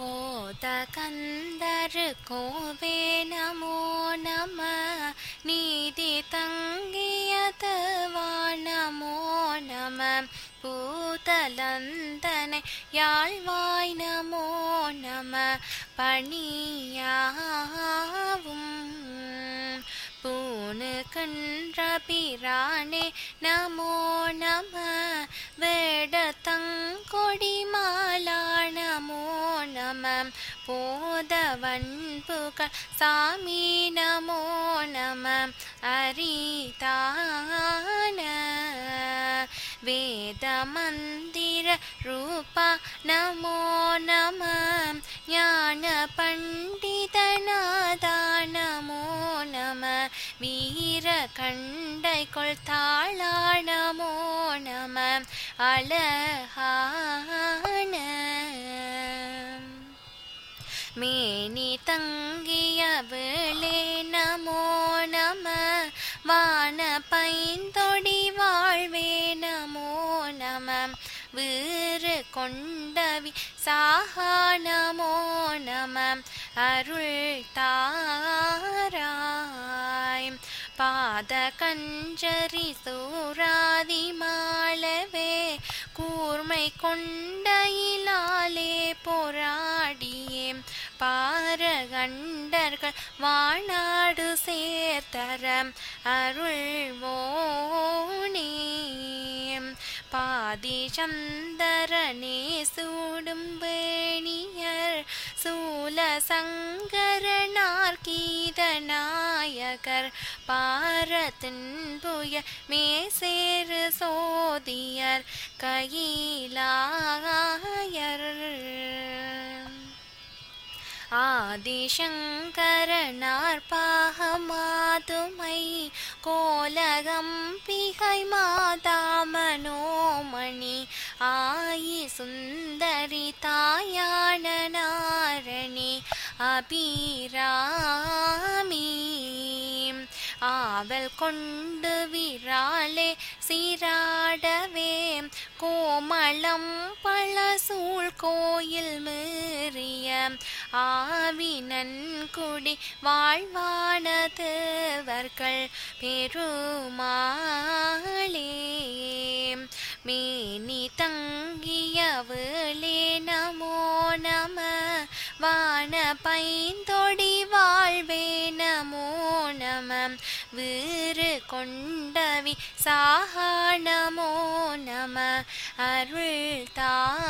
கோதகந்தரு கோவே நமோ நம நீதி தங்கியதுவா நமோ நம பூதலந்தனை யாழ்வாய் நமோ நம பணியாவும் பூணு கன்ற பிரானே நமோ நம வேடத்தங்கொடி மாலா நமோ நம போதவன்புகள் சாமி நமோ நம அரிதான வேத மந்திர ரூபா நமோ நம ஞான பண்டிதநாதா நமோ நம வீர கண்டைக்குள் தாளா நமோ நம அழகான மேனி தங்கிய வேளே நமோ நம வான பைந்தொடி வாழ்வே நமோ நம வீறு கொண்டவி சாகா நமோ நம அருள் தாராய் பாத கஞ்சரி சூராதி மாளவே கூர்மை கொண்டையிலாலே போராடியே பாரகண்டர்கள் வானாடு சேர்த்தர அருள்வோனே பாதி சந்தரனே சூடும் வேணியர் சூல சங்கரனார் கீதநாயகர் பாரத்தின் புய மேசேறு சோதியர் கையிலாயர் ஆதிசங்கரனார் பாகமாதுமை கோலகம்பிகை மாதாமனோமணி ஆயி சுந்தரி தாயான நாரணி அபிராமி ஆவல் கொண்டு விராலே சீராடவே கோமளம் பழசூழ் கோயில் மீறிய ஆவினன்குடி வாழ்வான தேவர்கள் பெருமாளே மேனி தங்கிய வேளே நமோ நம வான பைந்தொடி வாழ்வே நமோ நம வீறு கொண்டவி சாகா நமோ நம அருள் தா